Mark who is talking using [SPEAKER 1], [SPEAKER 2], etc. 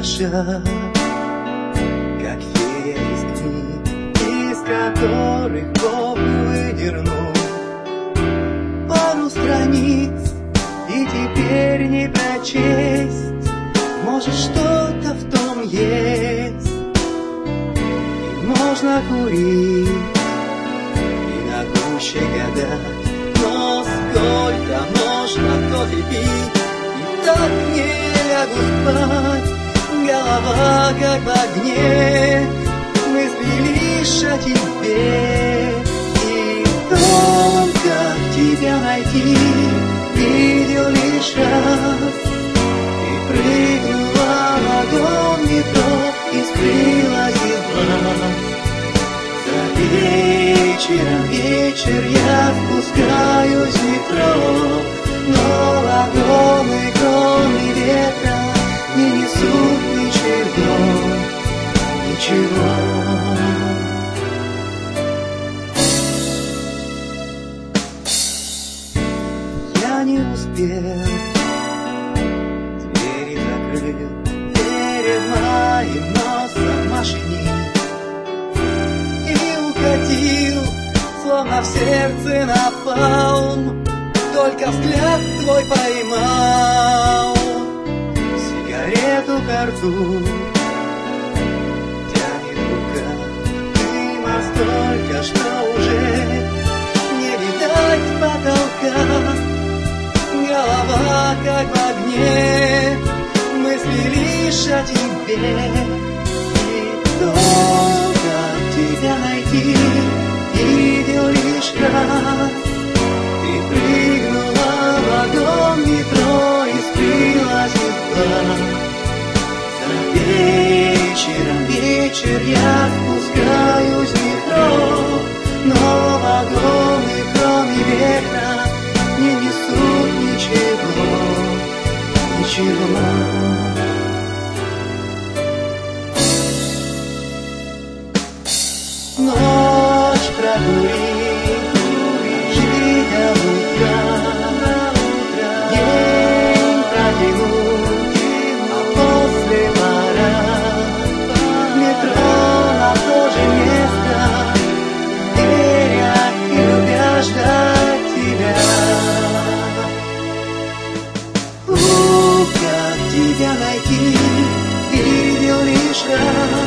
[SPEAKER 1] хороша, как фея из книг, из которых Бог выдернул пару страниц, и теперь не прочесть. Может, что-то в том есть, и можно курить, и на гуще гадать, но сколько можно кофе пить, и так не лягу спать. Голова как в огне, мысли лишь о тебе, и только тебя найти видел лишь раз. Ты прыгнула в огонь метро и скрылась из глаз. За вечер я спускаюсь в метро, но вагоны, кроме ветра, не несут ничего, ничего. Я не успел, двери закрыл перед моим носом машинист и укатил, словно в сердце напалм, только взгляд твой поймал. Сигарету ко рту тянет рука, дыма столько, что уже не видать потолка. Голова как в огне, мысли лишь о тебе, и только тебя найти видел лишь раз. Ты прыгнула в вагон метро и скрылась из глаз. За вечер я спускаюсь в метро, но вагоны, кроме ветра, не несут ничего, ничего. Ночь прогулить, жди до утра, день протянуть, а после пора в метро на то же место, веря и любя ждать тебя. Как тебя найти, видел лишь раз.